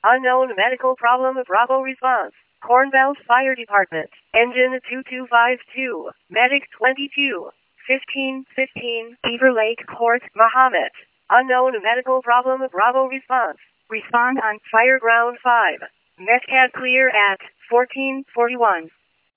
Unknown medical problem. Bravo response. Cornbelt Fire Department. Engine 2252. Medic 22. 1515. Beaver Lake Court, Mahomet. Unknown medical problem. Bravo response. Respond on Fireground 5. Metcad clear at 1441.